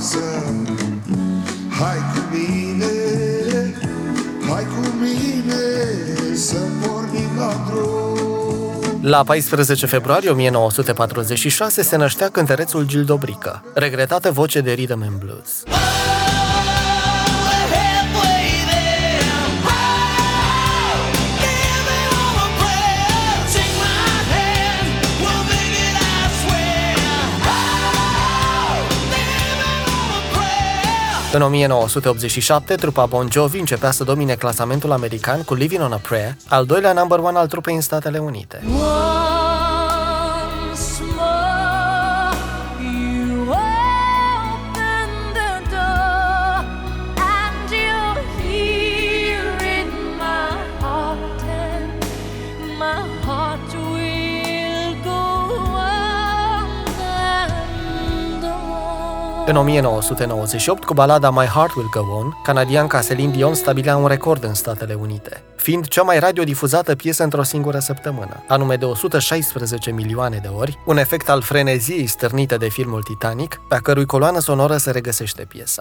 acasă. Hai cu mine, hai cu mine să pornim la drum. La 14 februarie 1946 se năștea cântărețul Gil Dobrică, regretată voce de rhythm and blues. În 1987, trupa Bon Jovi începea să domine clasamentul american cu Living on a Prayer, al doilea number one al trupei în Statele Unite. În 1998, cu balada My Heart Will Go On, canadianca Celine Dion stabilea un record în Statele Unite, fiind cea mai radiodifuzată piesă într-o singură săptămână, anume de 116 milioane de ori, un efect al freneziei stârnite de filmul Titanic, pe a cărui coloană sonoră se regăsește piesa.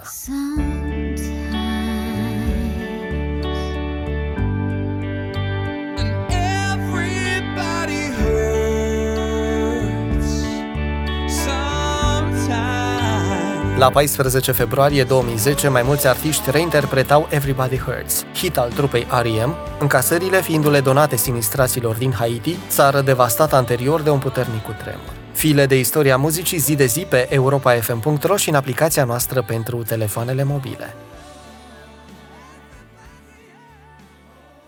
La 14 februarie 2010, mai mulți artiști reinterpretau Everybody Hurts, hit al trupei R.E.M., încasările fiindu-le donate sinistraților din Haiti, țară devastată anterior de un puternic cutremur. File de istoria muzicii zi de zi pe europafm.ro și în aplicația noastră pentru telefoanele mobile.